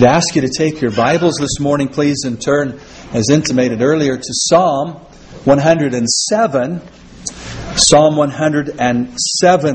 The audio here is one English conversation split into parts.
I'd ask you to take your Bibles this morning, please, and turn, as intimated earlier, to Psalm 107. Psalm 107.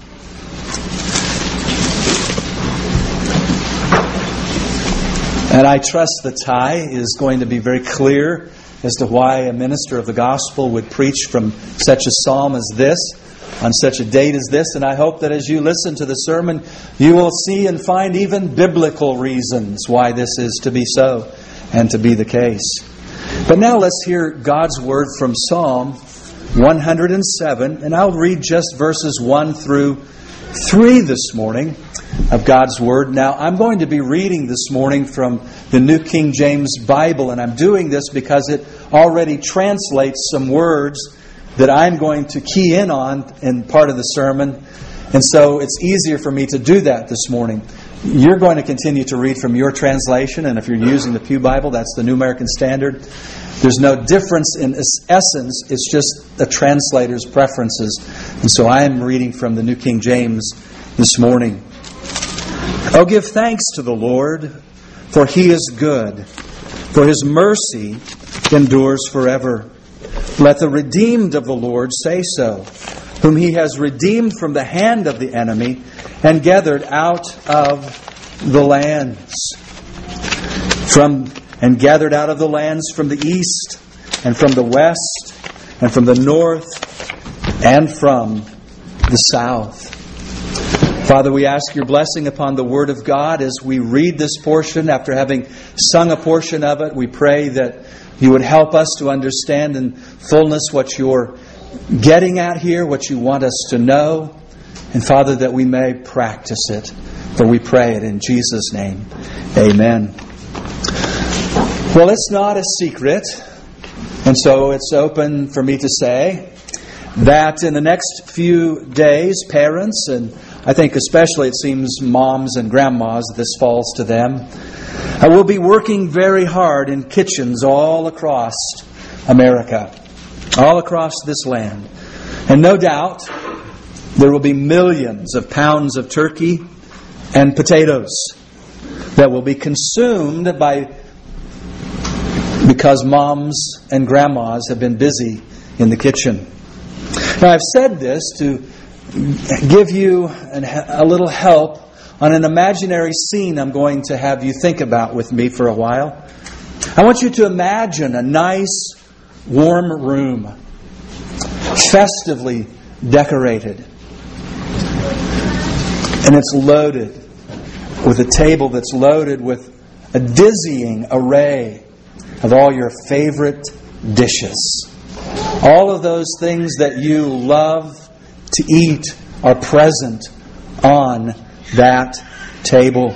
And I trust the tie is going to be very clear as to why a minister of the gospel would preach from such a psalm as this, on such a date as this. And I hope that as you listen to the sermon, you will see and find even biblical reasons why this is to be so and to be the case. But now let's hear God's Word from Psalm 107. And I'll read just verses 1 through 3 this morning of God's Word. Now, I'm going to be reading this morning from the New King James Bible, and I'm doing this because it already translates some words that I'm going to key in on in part of the sermon. And so it's easier for me to do that this morning. You're going to continue to read from your translation, and if you're using the Pew Bible, that's the New American Standard. There's no difference in essence. It's just the translator's preferences. And so I am reading from the New King James this morning. Oh, give thanks to the Lord, for He is good, for His mercy endures forever. Let the redeemed of the Lord say so, whom He has redeemed from the hand of the enemy and gathered out of the lands. And gathered out of the lands from the east and from the west and from the north and from the south. Father, we ask your blessing upon the Word of God as we read this portion. After having sung a portion of it, we pray that you would help us to understand in fullness what you're getting at here, what you want us to know. And Father, that we may practice it. For we pray it in Jesus' name. Amen. Well, it's not a secret, and so it's open for me to say, that in the next few days, parents, and I think especially it seems moms and grandmas, this falls to them, will be working very hard in kitchens all across America, all across this land. And no doubt there will be millions of pounds of turkey and potatoes that will be consumed because moms and grandmas have been busy in the kitchen. Now, I've said this to give you a little help on an imaginary scene I'm going to have you think about with me for a while. I want you to imagine a nice, warm room, festively decorated. And it's loaded with a table that's loaded with a dizzying array of all your favorite dishes. All of those things that you love to eat are present on that table.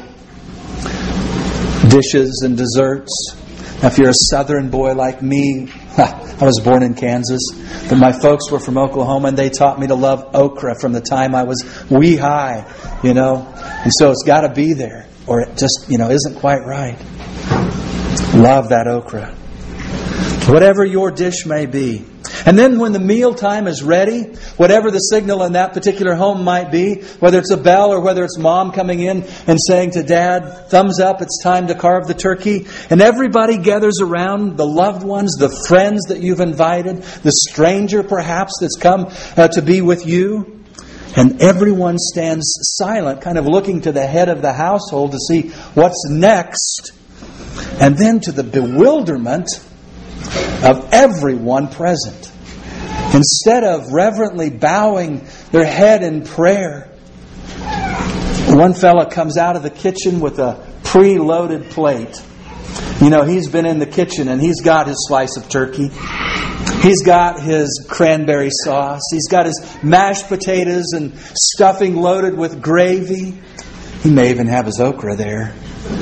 Dishes and desserts. Now, if you're a southern boy like me, I was born in Kansas, but my folks were from Oklahoma, and they taught me to love okra from the time I was wee high, And so it's got to be there, or it just, isn't quite right. Love that okra. Whatever your dish may be. And then when the mealtime is ready, whatever the signal in that particular home might be, whether it's a bell or whether it's mom coming in and saying to dad, thumbs up, it's time to carve the turkey. And everybody gathers around, the loved ones, the friends that you've invited, the stranger perhaps that's come to be with you. And everyone stands silent, kind of looking to the head of the household to see what's next. And then to the bewilderment of everyone present, instead of reverently bowing their head in prayer, one fella comes out of the kitchen with a pre-loaded plate. He's been in the kitchen and he's got his slice of turkey. He's got his cranberry sauce. He's got his mashed potatoes and stuffing loaded with gravy. He may even have his okra there.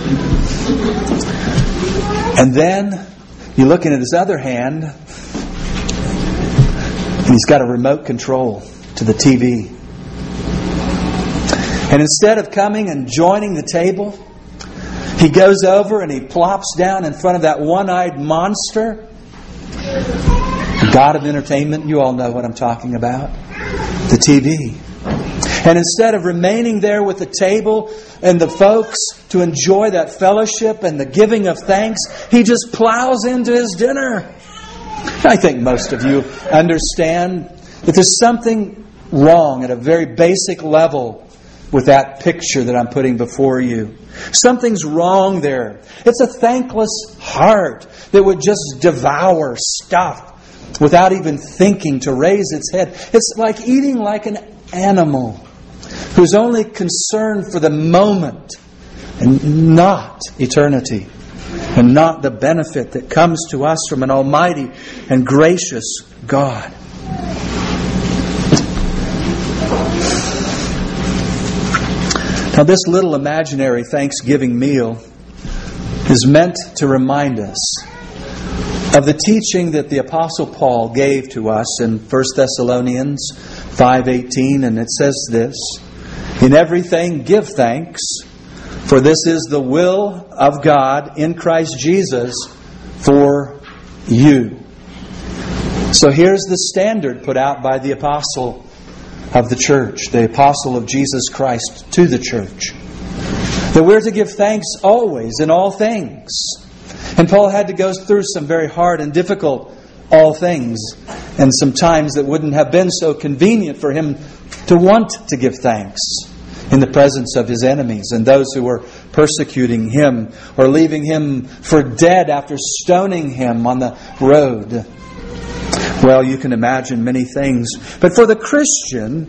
And then you look in at his other hand, and he's got a remote control to the TV. And instead of coming and joining the table, he goes over and he plops down in front of that one-eyed monster, the god of entertainment. You all know what I'm talking about. The TV. And instead of remaining there with the table and the folks to enjoy that fellowship and the giving of thanks, he just plows into his dinner. I think most of you understand that there's something wrong at a very basic level with that picture that I'm putting before you. Something's wrong there. It's a thankless heart that would just devour stuff without even thinking to raise its head. It's like eating like an animal who's only concerned for the moment and not eternity, and not the benefit that comes to us from an almighty and gracious God. Now, this little imaginary Thanksgiving meal is meant to remind us of the teaching that the Apostle Paul gave to us in 1 Thessalonians 5:18, and it says this: "In everything give thanks, for this is the will of God in Christ Jesus for you." So here's the standard put out by the Apostle of the church, the Apostle of Jesus Christ to the church, that we're to give thanks always in all things. And Paul had to go through some very hard and difficult all things, and some times that wouldn't have been so convenient for him to want to give thanks in the presence of his enemies and those who were persecuting him or leaving him for dead after stoning him on the road. Well, you can imagine many things. But for the Christian,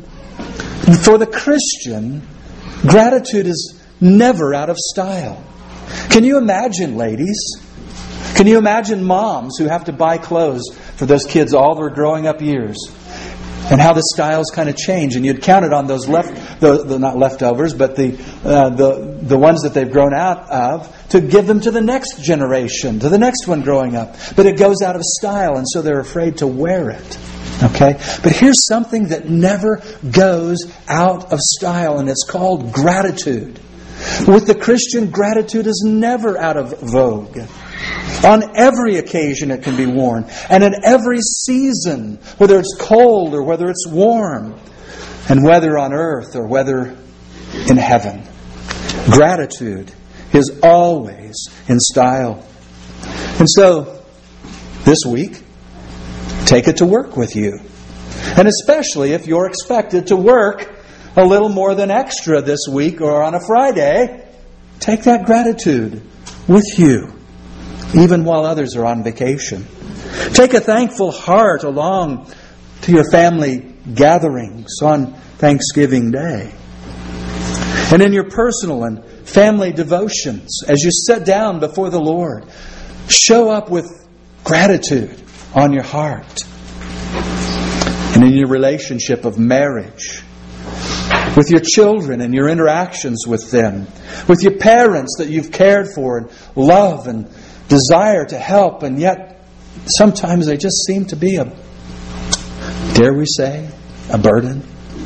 gratitude is never out of style. Can you imagine, ladies? Can you imagine moms who have to buy clothes for those kids all their growing up years? And how the styles kind of change, and you'd count it on those not leftovers, but the ones that they've grown out of, to give them to the next generation, to the next one growing up. But it goes out of style, and so they're afraid to wear it. Okay? But here's something that never goes out of style, and it's called gratitude. With the Christian, gratitude is never out of vogue. On every occasion it can be worn. And in every season, whether it's cold or whether it's warm, and whether on earth or whether in heaven, gratitude is always in style. And so, this week, take it to work with you. And especially if you're expected to work a little more than extra this week or on a Friday, take that gratitude with you, even while others are on vacation. Take a thankful heart along to your family gatherings on Thanksgiving Day. And in your personal and family devotions, as you sit down before the Lord, show up with gratitude on your heart. And in your relationship of marriage, with your children and your interactions with them, with your parents that you've cared for and love and desire to help, and yet sometimes they just seem to be dare we say, a burden.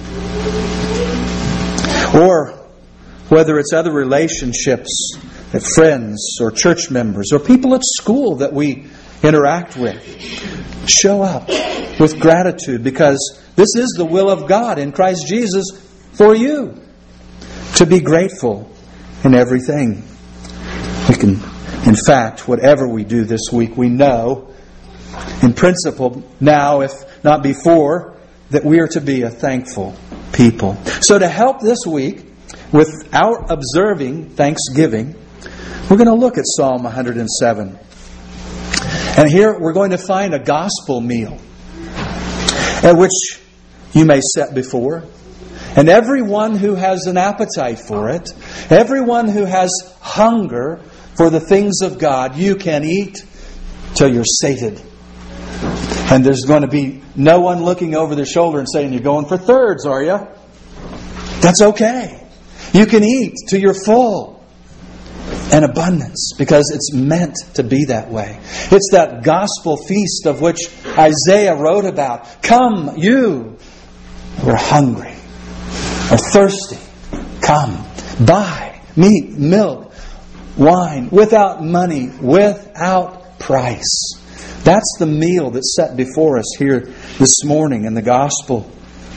Or whether it's other relationships, friends or church members or people at school that we interact with. Show up with gratitude, because this is the will of God in Christ Jesus for you, to be grateful in everything. We can, in fact, whatever we do this week, we know in principle now, if not before, that we are to be a thankful people. So to help this week with our observing Thanksgiving, we're going to look at Psalm 107. And here we're going to find a gospel meal at which you may set before. And everyone who has an appetite for it, everyone who has hunger for the things of God, you can eat till you're sated. And there's going to be no one looking over their shoulder and saying, "You're going for thirds, are you?" That's okay. You can eat till you're full and abundance, because it's meant to be that way. It's that gospel feast of which Isaiah wrote about. Come, you who are hungry or thirsty, come, buy meat, milk, wine, without money, without price. That's the meal that's set before us here this morning in the gospel.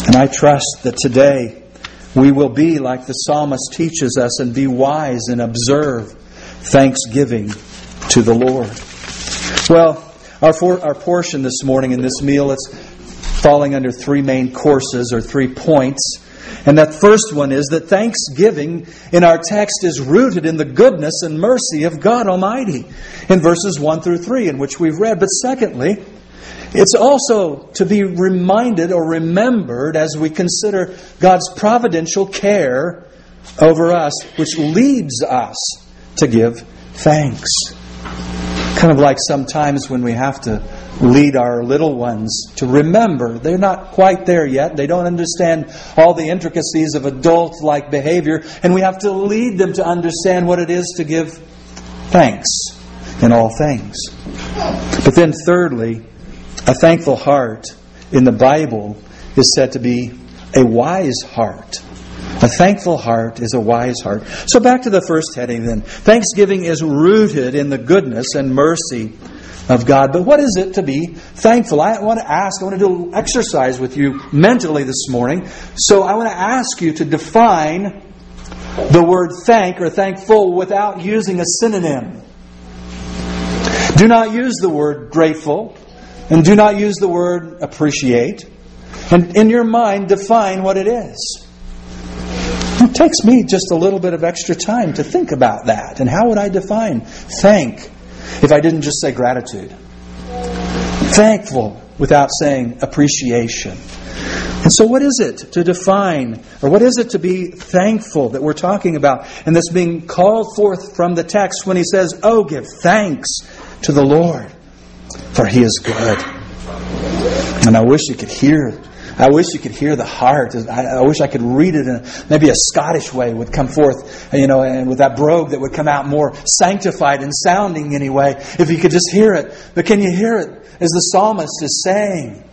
And I trust that today we will be like the psalmist teaches us and be wise and observe thanksgiving to the Lord. Well, our portion this morning in this meal, it's falling under three main courses or 3 points. And that first one is that thanksgiving in our text is rooted in the goodness and mercy of God Almighty in verses 1 through 3 in which we've read. But secondly, it's also to be reminded or remembered as we consider God's providential care over us, which leads us to give thanks. Kind of like sometimes when we have to lead our little ones to remember. They're not quite there yet. They don't understand all the intricacies of adult-like behavior. And we have to lead them to understand what it is to give thanks in all things. But then thirdly, a thankful heart in the Bible is said to be a wise heart. A thankful heart is a wise heart. So back to the first heading then. Thanksgiving is rooted in the goodness and mercy of God. But what is it to be thankful? I want to do a little exercise with you mentally this morning. So I want to ask you to define the word thank or thankful without using a synonym. Do not use the word grateful and do not use the word appreciate. And in your mind, define what it is. It takes me just a little bit of extra time to think about that. And how would I define thank if I didn't just say gratitude? Thankful without saying appreciation. And so what is it to define, or what is it to be thankful that we're talking about? And that's being called forth from the text when he says, "Oh, give thanks to the Lord, for He is good." And I wish you could hear it. I wish you could hear the heart. I wish I could read it in maybe a Scottish way would come forth, and with that brogue that would come out more sanctified and sounding anyway, if you could just hear it. But can you hear it as the psalmist is saying,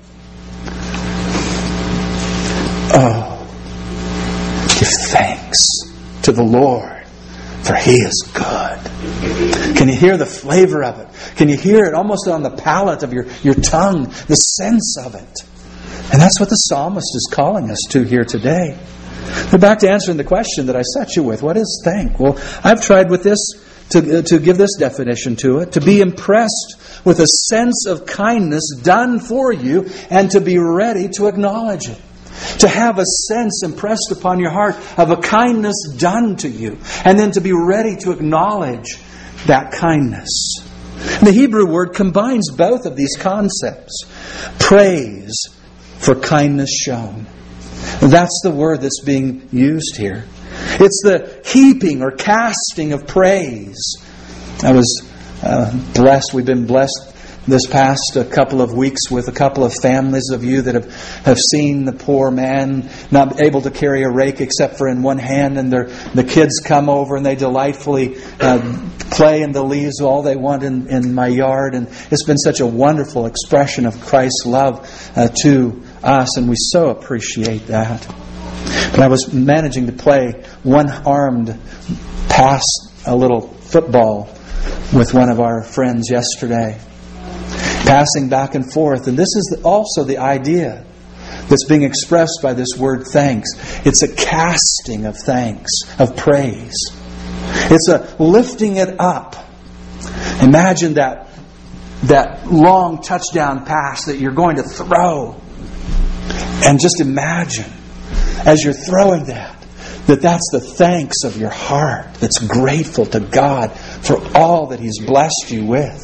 "Oh, give thanks to the Lord, for He is good." Can you hear the flavor of it? Can you hear it almost on the palate of your tongue, the sense of it? And that's what the psalmist is calling us to here today. But back to answering the question that I set you with. What is thank? Well, I've tried with this to give this definition to it. To be impressed with a sense of kindness done for you and to be ready to acknowledge it. To have a sense impressed upon your heart of a kindness done to you. And then to be ready to acknowledge that kindness. And the Hebrew word combines both of these concepts. Praise for kindness shown. That's the word that's being used here. It's the heaping or casting of praise. I was blessed. We've been blessed this past couple of weeks with a couple of families of you that have seen the poor man not able to carry a rake except for in one hand, and the kids come over and they delightfully play in the leaves all they want in my yard. And it's been such a wonderful expression of Christ's love to us, and we so appreciate that. But I was managing to play one-armed pass a little football with one of our friends yesterday, passing back and forth. And this is also the idea that's being expressed by this word thanks. It's a casting of thanks, of praise. It's a lifting it up. Imagine that long touchdown pass that you're going to throw. And just imagine, as you're throwing that's the thanks of your heart that's grateful to God for all that He's blessed you with.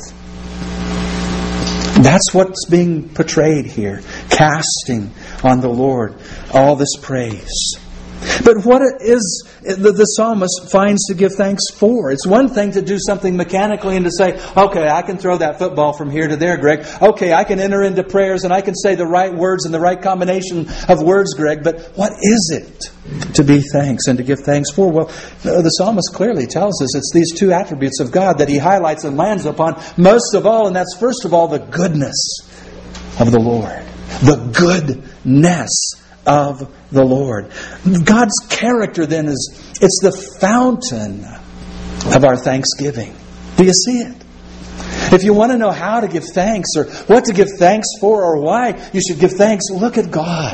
That's what's being portrayed here. Casting on the Lord all this praise. But what is the psalmist finds to give thanks for? It's one thing to do something mechanically and to say, okay, I can throw that football from here to there, Greg. Okay, I can enter into prayers and I can say the right words and the right combination of words, Greg. But what is it to be thanks and to give thanks for? Well, the psalmist clearly tells us it's these two attributes of God that he highlights and lands upon most of all. And that's first of all the goodness of the Lord. The goodness of the Lord. God's character then it's the fountain of our thanksgiving. Do you see it? If you want to know how to give thanks or what to give thanks for or why you should give thanks, look at God.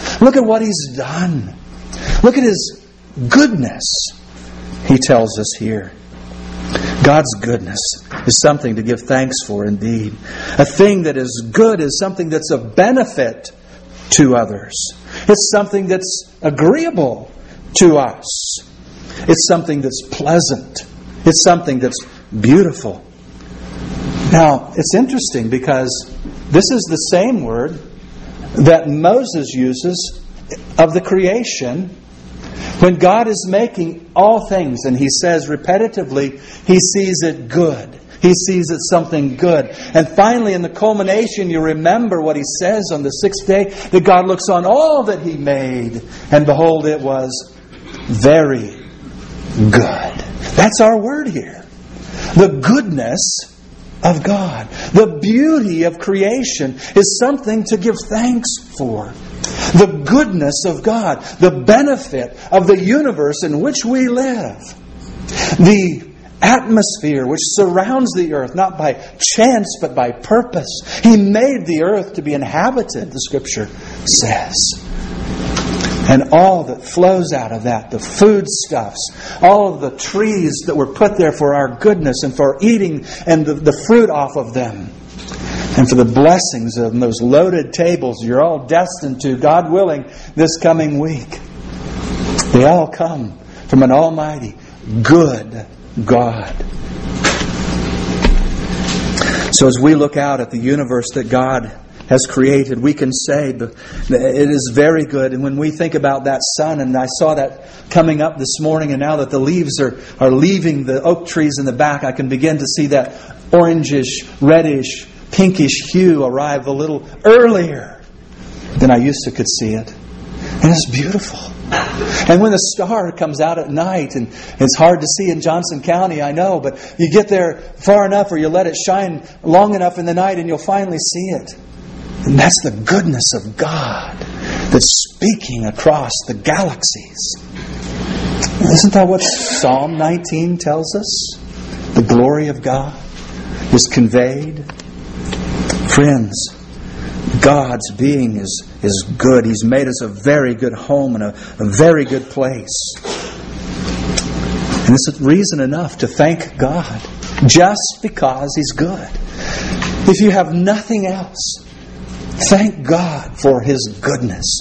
Look at what He's done. Look at His goodness, He tells us here. God's goodness is something to give thanks for indeed. A thing that is good is something that's of benefit to others. It's something that's agreeable to us. It's something that's pleasant. It's something that's beautiful. Now, it's interesting because this is the same word that Moses uses of the creation when God is making all things, and He says repetitively, He sees it good. He sees it something good. And finally, in the culmination, you remember what He says on the sixth day, that God looks on all that He made, and behold, it was very good. That's our word here. The goodness of God. The beauty of creation is something to give thanks for. The goodness of God, the benefit of the universe in which we live, the atmosphere which surrounds the earth, not by chance but by purpose. He made the earth to be inhabited, the Scripture says. And all that flows out of that, the foodstuffs, all of the trees that were put there for our goodness and for eating and the fruit off of them. And for the blessings of those loaded tables you're all destined to, God willing, this coming week. They all come from an almighty, good God. So as we look out at the universe that God has created, we can say that it is very good. And when we think about that sun, and I saw that coming up this morning, and now that the leaves are leaving the oak trees in the back, I can begin to see that orangish, reddish, pinkish hue arrive a little earlier than I used to could see it. And it's beautiful. And when the star comes out at night, and it's hard to see in Johnson County, I know, but you get there far enough or you let it shine long enough in the night and you'll finally see it. And that's the goodness of God that's speaking across the galaxies. Isn't that what Psalm 19 tells us? The glory of God is conveyed. Friends, God's being is good. He's made us a very good home and a very good place. And it's reason enough to thank God just because He's good. If you have nothing else, thank God for His goodness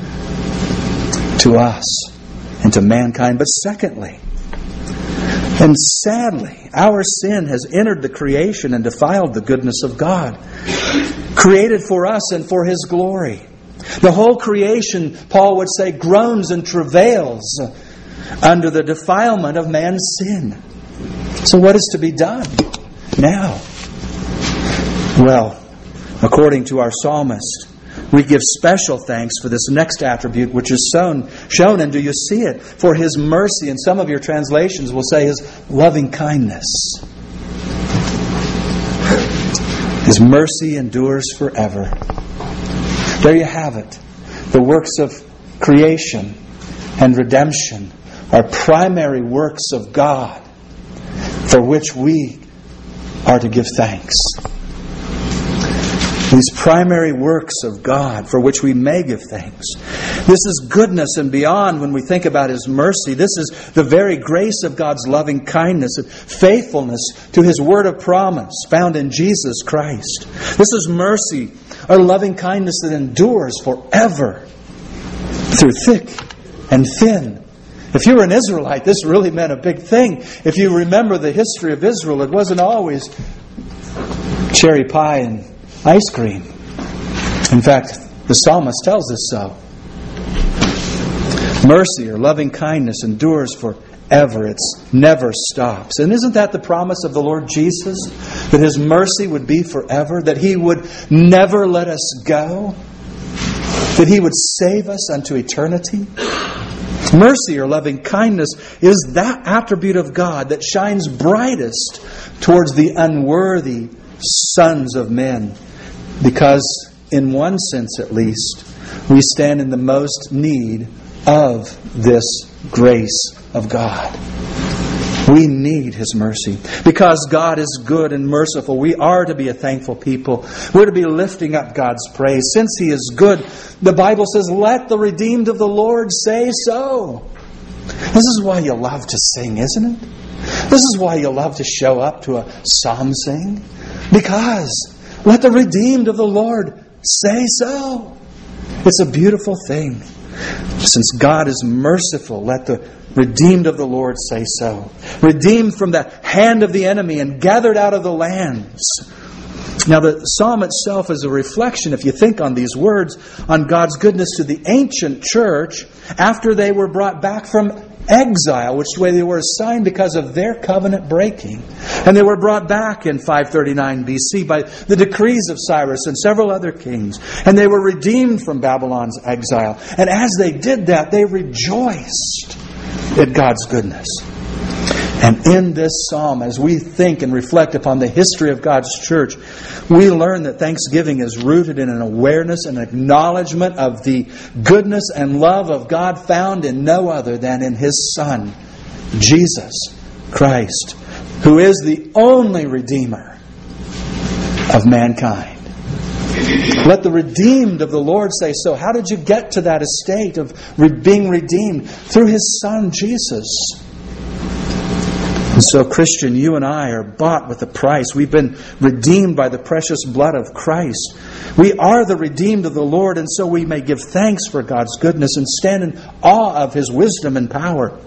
to us and to mankind. But secondly, and sadly, our sin has entered the creation and defiled the goodness of God, created for us and for His glory. The whole creation, Paul would say, groans and travails under the defilement of man's sin. So what is to be done now? Well, according to our psalmist, we give special thanks for this next attribute which is shown, and do you see it? For His mercy, and some of your translations will say His loving kindness. His mercy endures forever. There you have it. The works of creation and redemption are primary works of God for which we are to give thanks. These primary works of God for which we may give thanks. This is goodness and beyond when we think about His mercy. This is the very grace of God's loving kindness and faithfulness to His word of promise found in Jesus Christ. This is mercy, or loving kindness that endures forever through thick and thin. If you were an Israelite, this really meant a big thing. If you remember the history of Israel, it wasn't always cherry pie and ice cream. In fact, the psalmist tells us so. Mercy or loving kindness endures forever. It never stops. And isn't that the promise of the Lord Jesus? That His mercy would be forever? That He would never let us go? That He would save us unto eternity? Mercy or loving kindness is that attribute of God that shines brightest towards the unworthy sons of men. Because, in one sense at least, we stand in the most need of this grace of God. We need His mercy. Because God is good and merciful, we are to be a thankful people. We're to be lifting up God's praise. Since He is good, the Bible says, let the redeemed of the Lord say so. This is why you love to sing, isn't it? This is why you love to show up to a psalm sing. Because let the redeemed of the Lord say so. It's a beautiful thing. Since God is merciful, let the redeemed of the Lord say so. Redeemed from the hand of the enemy and gathered out of the lands. Now the psalm itself is a reflection, if you think on these words, on God's goodness to the ancient church after they were brought back from exile, which way they were assigned because of their covenant breaking. And they were brought back in 539 BC by the decrees of Cyrus and several other kings. And they were redeemed from Babylon's exile. And as they did that, they rejoiced at God's goodness. And in this psalm, as we think and reflect upon the history of God's church, we learn that thanksgiving is rooted in an awareness and acknowledgement of the goodness and love of God found in no other than in His Son, Jesus Christ, who is the only Redeemer of mankind. Let the redeemed of the Lord say so. How did you get to that estate of being redeemed? Through His Son, Jesus. And so, Christian, you and I are bought with a price. We've been redeemed by the precious blood of Christ. We are the redeemed of the Lord, and so we may give thanks for God's goodness and stand in awe of His wisdom and power.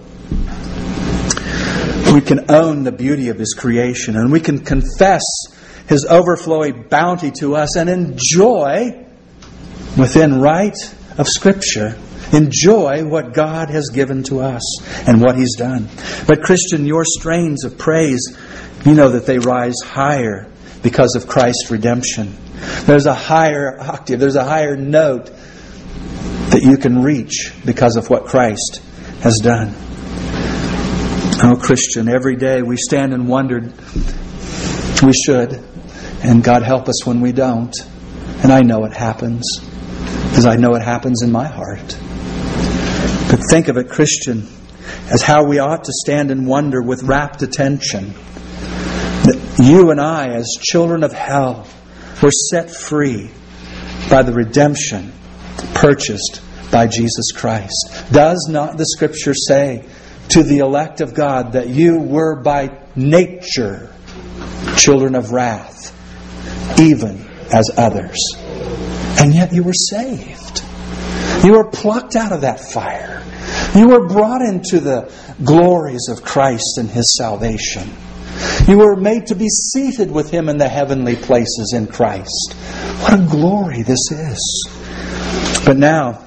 We can own the beauty of His creation, and we can confess His overflowing bounty to us and enjoy, within right of Scripture, enjoy what God has given to us and what He's done. But Christian, your strains of praise, you know that they rise higher because of Christ's redemption. There's a higher octave, there's a higher note that you can reach because of what Christ has done. Oh, Christian, every day we stand and wonder, we should, and God help us when we don't. And I know it happens, because I know it happens in my heart. But think of it, Christian, as how we ought to stand and wonder with rapt attention that you and I, as children of hell, were set free by the redemption purchased by Jesus Christ. Does not the Scripture say to the elect of God that you were by nature children of wrath, even as others? And yet you were saved. You were plucked out of that fire. You were brought into the glories of Christ and His salvation. You were made to be seated with Him in the heavenly places in Christ. What a glory this is. But now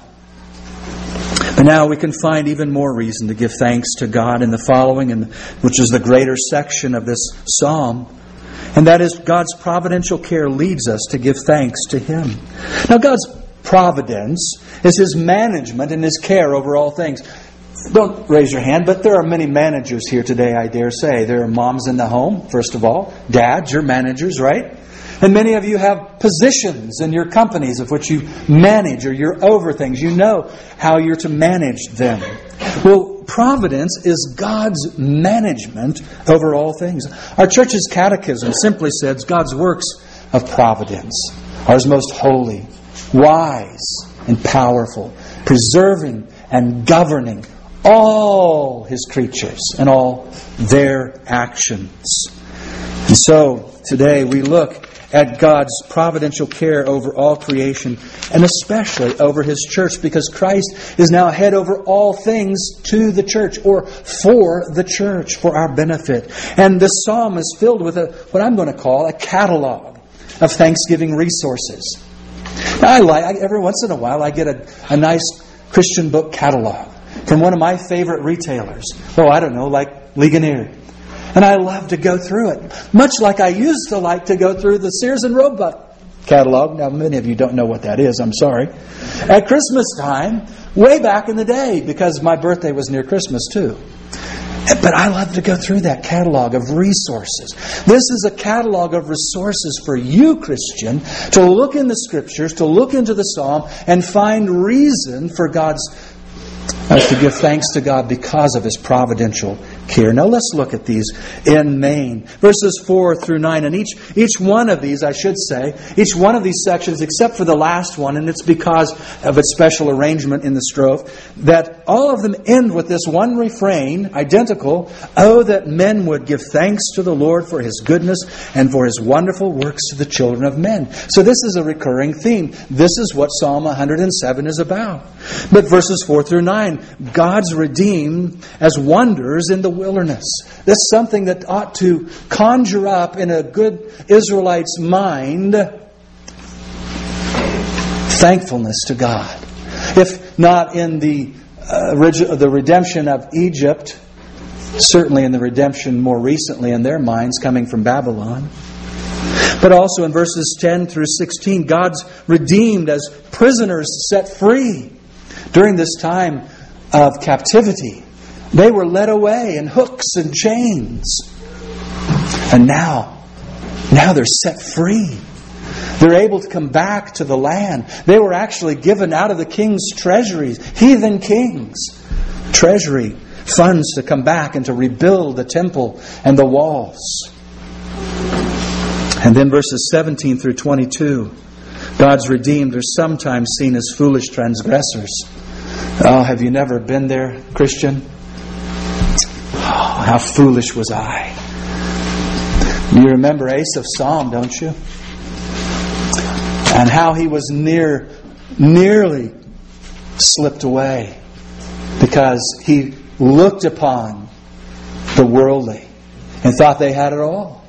we can find even more reason to give thanks to God in the following, which is the greater section of this psalm. And that is, God's providential care leads us to give thanks to Him. Now, God's providence is His management and His care over all things. Don't raise your hand, but there are many managers here today, I dare say. There are moms in the home, first of all. Dads, you're managers, right? And many of you have positions in your companies of which you manage, or you're over things. You know how you're to manage them. Well, providence is God's management over all things. Our church's catechism simply says God's works of providence are His most holy, wise, and powerful, preserving and governing all His creatures and all their actions. And so, today we look at God's providential care over all creation, and especially over His church, because Christ is now head over all things to the church, or for the church, for our benefit. And this psalm is filled with what I'm going to call a catalog of thanksgiving resources. Now, every once in a while I get a nice Christian book catalog from one of my favorite retailers. Oh, I don't know, like Ligonier. And I love to go through it, much like I used to like to go through the Sears and Roebuck catalog. Now, many of you don't know what that is, I'm sorry. At Christmas time, way back in the day, because my birthday was near Christmas too. But I love to go through that catalog of resources. This is a catalog of resources for you, Christian, to look in the Scriptures, to look into the Psalm, and find reason for to give thanks to God because of His providential care. Now let's look at these in main. Verses 4 through 9. And each one of these, I should say, each one of these sections, except for the last one, and it's because of its special arrangement in the strophe, that all of them end with this one refrain, identical, "Oh, that men would give thanks to the Lord for His goodness and for His wonderful works to the children of men." So this is a recurring theme. This is what Psalm 107 is about. But verses 4 through 9, God's redeemed as wonders in the wilderness. That's something that ought to conjure up in a good Israelite's mind thankfulness to God. If not in the redemption of Egypt, certainly in the redemption more recently in their minds coming from Babylon. But also in verses 10 through 16, God's redeemed as prisoners set free during this time of captivity. They were led away in hooks and chains. And now they're set free. They're able to come back to the land. They were actually given out of the king's treasuries, heathen kings, treasury funds to come back and to rebuild the temple and the walls. And then verses 17 through 22, God's redeemed are sometimes seen as foolish transgressors. Oh, have you never been there, Christian? Oh, how foolish was I. You remember Asaph's psalm, don't you? And how he was nearly slipped away because he looked upon the worldly and thought they had it all.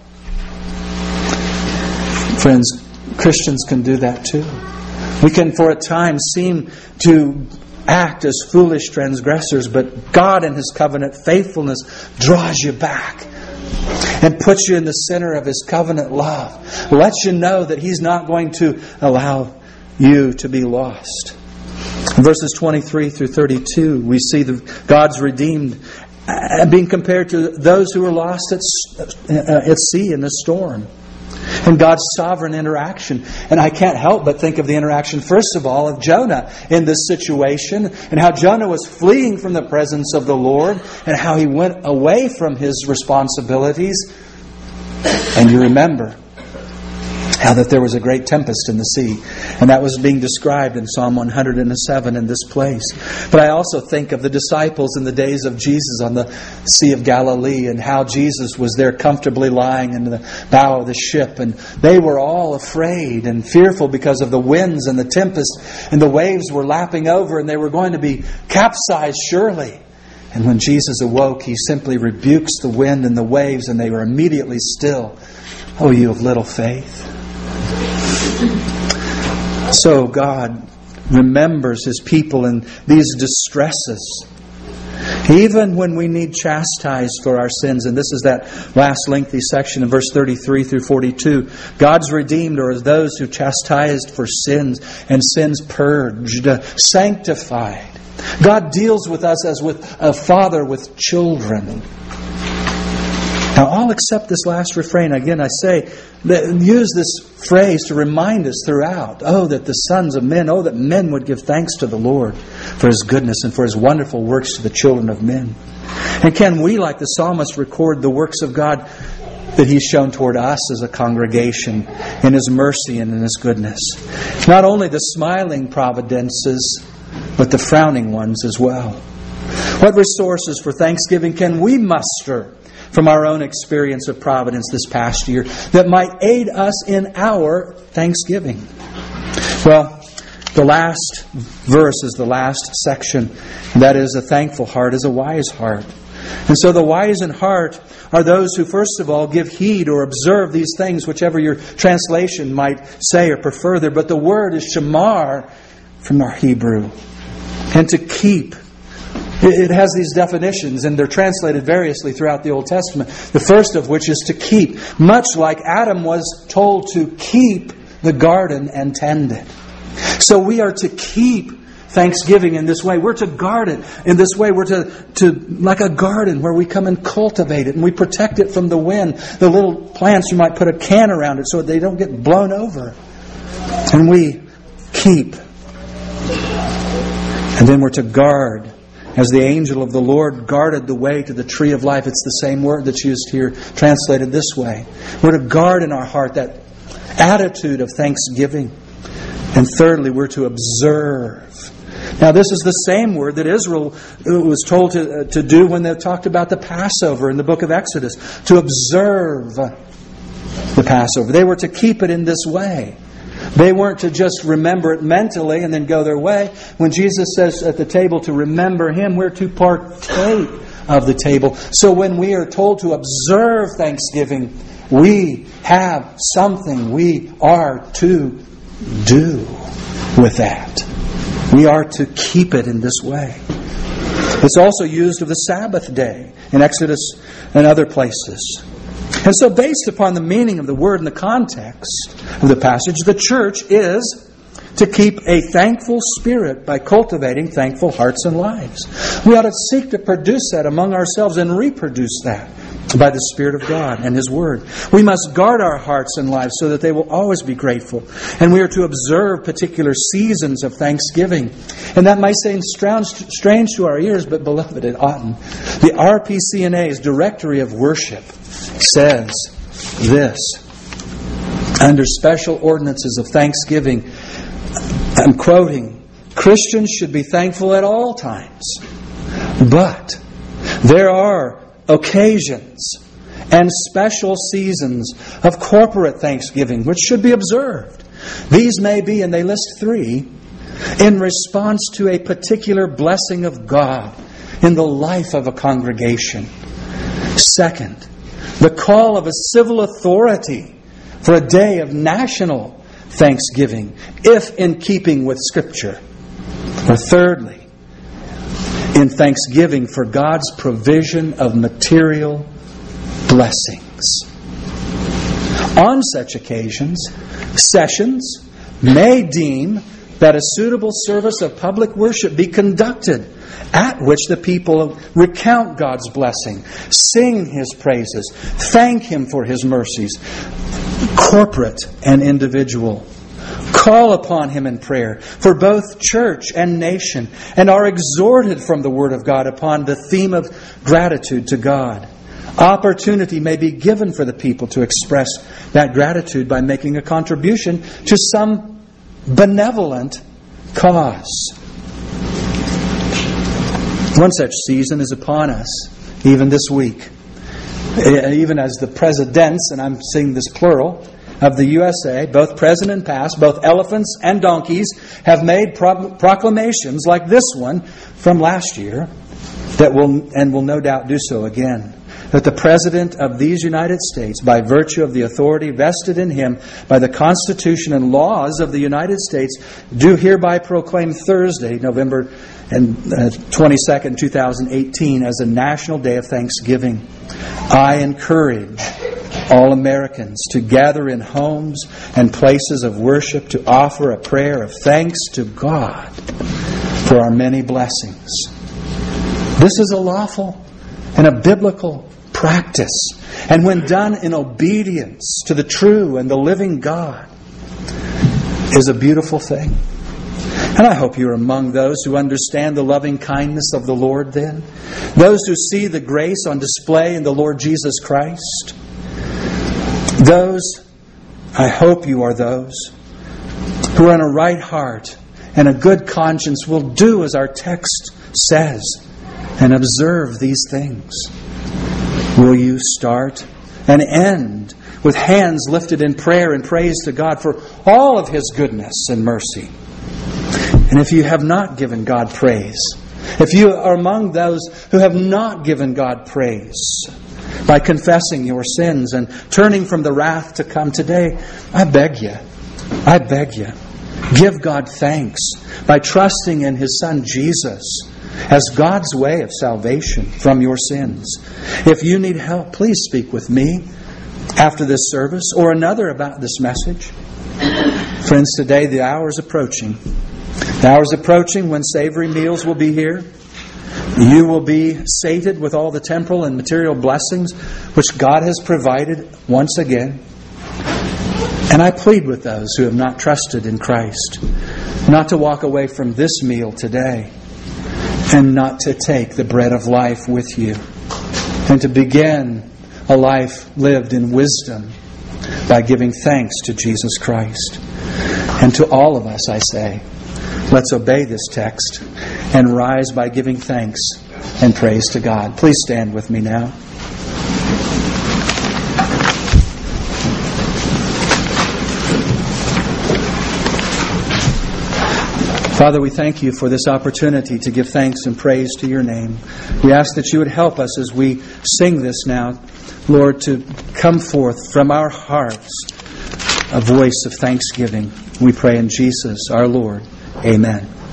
Friends, Christians can do that too. We can for a time seem to act as foolish transgressors, but God in His covenant faithfulness draws you back and puts you in the center of His covenant love. Lets you know that He's not going to allow you to be lost. In verses 23 through 32, we see God's redeemed being compared to those who were lost at sea in the storm. And God's sovereign interaction. And I can't help but think of the interaction, first of all, of Jonah in this situation, and how Jonah was fleeing from the presence of the Lord, and how he went away from his responsibilities. And you remember how that there was a great tempest in the sea. And that was being described in Psalm 107 in this place. But I also think of the disciples in the days of Jesus on the Sea of Galilee, and how Jesus was there comfortably lying in the bow of the ship. And they were all afraid and fearful because of the winds and the tempest. And the waves were lapping over and they were going to be capsized surely. And when Jesus awoke, He simply rebukes the wind and the waves, and they were immediately still. Oh, you of little faith. So God remembers His people in these distresses, even when we need chastised for our sins. And this is that last lengthy section in verse 33 through 42. God's redeemed are those who chastised for sins, and sins purged, sanctified. God deals with us as with a father with children. Now, all except this last refrain. Again, I say, use this phrase to remind us throughout. Oh, that the sons of men, oh, that men would give thanks to the Lord for His goodness and for His wonderful works to the children of men. And can we, like the psalmist, record the works of God that He's shown toward us as a congregation in His mercy and in His goodness? Not only the smiling providences, but the frowning ones as well. What resources for thanksgiving can we muster from our own experience of providence this past year that might aid us in our thanksgiving? Well, the last verse is the last section. That is, a thankful heart is a wise heart. And so the wise in heart are those who, first of all, give heed or observe these things, whichever your translation might say or prefer there. But the word is shamar from our Hebrew. And to keep. It has these definitions, and they're translated variously throughout the Old Testament. The first of which is to keep. Much like Adam was told to keep the garden and tend it. So we are to keep thanksgiving in this way. We're to guard it in this way. We're to like a garden where we come and cultivate it and we protect it from the wind. The little plants, you might put a can around it so they don't get blown over. And we keep. And then we're to guard As the angel of the Lord guarded the way to the tree of life. It's the same word that's used here, translated this way. We're to guard in our heart that attitude of thanksgiving. And thirdly, we're to observe. Now, this is the same word that Israel was told to do when they talked about the Passover in the book of Exodus. To observe the Passover. They were to keep it in this way. They weren't to just remember it mentally and then go their way. When Jesus says at the table to remember Him, we're to partake of the table. So when we are told to observe Thanksgiving, we have something we are to do with that. We are to keep it in this way. It's also used of the Sabbath day in Exodus and other places. And so based upon the meaning of the word and the context of the passage, the church is to keep a thankful spirit by cultivating thankful hearts and lives. We ought to seek to produce that among ourselves and reproduce that by the Spirit of God and His Word. We must guard our hearts and lives so that they will always be grateful. And we are to observe particular seasons of thanksgiving. And that might seem strange to our ears, but beloved, it oughtn't. The RPCNA's Directory of Worship says this. Under special ordinances of thanksgiving, I'm quoting, Christians should be thankful at all times. But there are occasions and special seasons of corporate thanksgiving which should be observed. These may be, and they list 3, in response to a particular blessing of God in the life of a congregation. Second, the call of a civil authority for a day of national thanksgiving, if in keeping with Scripture. Or thirdly, in thanksgiving for God's provision of material blessings. On such occasions, sessions may deem that a suitable service of public worship be conducted, at which the people recount God's blessing, sing His praises, thank Him for His mercies, corporate and individual. Call upon Him in prayer for both church and nation, and are exhorted from the Word of God upon the theme of gratitude to God. Opportunity may be given for the people to express that gratitude by making a contribution to some benevolent cause. One such season is upon us, even this week. Even as the presidents, and I'm saying this plural, of the USA, both present and past, both elephants and donkeys, have made proclamations like this one from last year that will no doubt do so again. That the President of these United States, by virtue of the authority vested in him by the Constitution and laws of the United States, do hereby proclaim Thursday, November 22nd, 2018, as a National Day of Thanksgiving. I encourage all Americans to gather in homes and places of worship to offer a prayer of thanks to God for our many blessings. This is a lawful and a biblical practice, and when done in obedience to the true and the living God, is a beautiful thing. And I hope you're among those who understand the loving kindness of the Lord then. Those who see the grace on display in the Lord Jesus Christ. Those, I hope you are those, who are in a right heart and a good conscience will do as our text says and observe these things. Will you start and end with hands lifted in prayer and praise to God for all of His goodness and mercy? And if you have not given God praise, if you are among those who have not given God praise by confessing your sins and turning from the wrath to come today, I beg you, give God thanks by trusting in His Son Jesus as God's way of salvation from your sins. If you need help, please speak with me after this service or another about this message. Friends, today the hour is approaching. The hour is approaching when savory meals will be here. You will be sated with all the temporal and material blessings which God has provided once again. And I plead with those who have not trusted in Christ not to walk away from this meal today and not to take the bread of life with you, and to begin a life lived in wisdom by giving thanks to Jesus Christ. And to all of us I say, let's obey this text and rise by giving thanks and praise to God. Please stand with me now. Father, we thank you for this opportunity to give thanks and praise to your name. We ask that you would help us as we sing this now, Lord, to come forth from our hearts a voice of thanksgiving. We pray in Jesus our Lord. Amen.